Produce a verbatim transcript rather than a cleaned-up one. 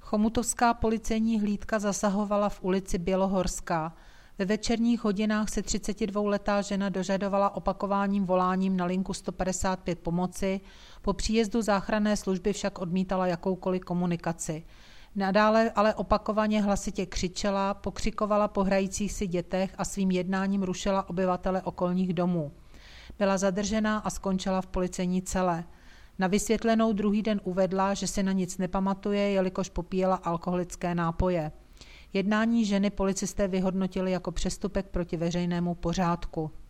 Chomutovská policejní hlídka zasahovala v ulici Bělohorská. Ve večerních hodinách se třicetidvouletá žena dožadovala opakováním voláním na linku sto padesát pět pomoci, po příjezdu záchranné služby však odmítala jakoukoliv komunikaci. Nadále ale opakovaně hlasitě křičela, pokřikovala po hrajících si dětech a svým jednáním rušila obyvatele okolních domů. Byla zadržená a skončila v policejní cele. Na vysvětlenou druhý den uvedla, že si na nic nepamatuje, jelikož popíjela alkoholické nápoje. Jednání ženy policisté vyhodnotili jako přestupek proti veřejnému pořádku.